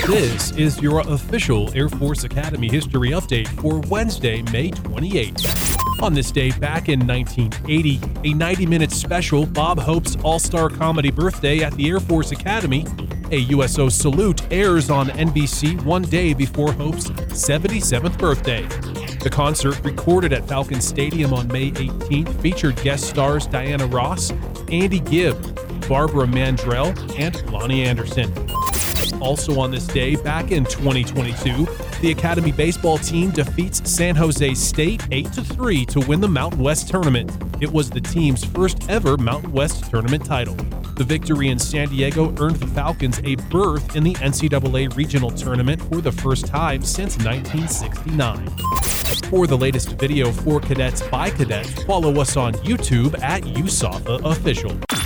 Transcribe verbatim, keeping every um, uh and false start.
This is your official Air Force Academy history update for Wednesday, May twenty-eighth. On this day, back in nineteen eighty, a ninety-minute special, Bob Hope's all-star comedy birthday at the Air Force Academy, a U S O salute, airs on N B C one day before Hope's seventy-seventh birthday. The concert, recorded at Falcon Stadium on May eighteenth, featured guest stars Diana Ross, Andy Gibb, Barbara Mandrell, and Lonnie Anderson. Also on this day, back in twenty twenty-two, the Academy baseball team defeats San Jose State eight to three to win the Mountain West Tournament. It was the team's first ever Mountain West Tournament title. The victory in San Diego earned the Falcons a berth in the N C double A Regional Tournament for the first time since nineteen sixty-nine. For the latest video for cadets by cadets, follow us on YouTube at U S A F A Official.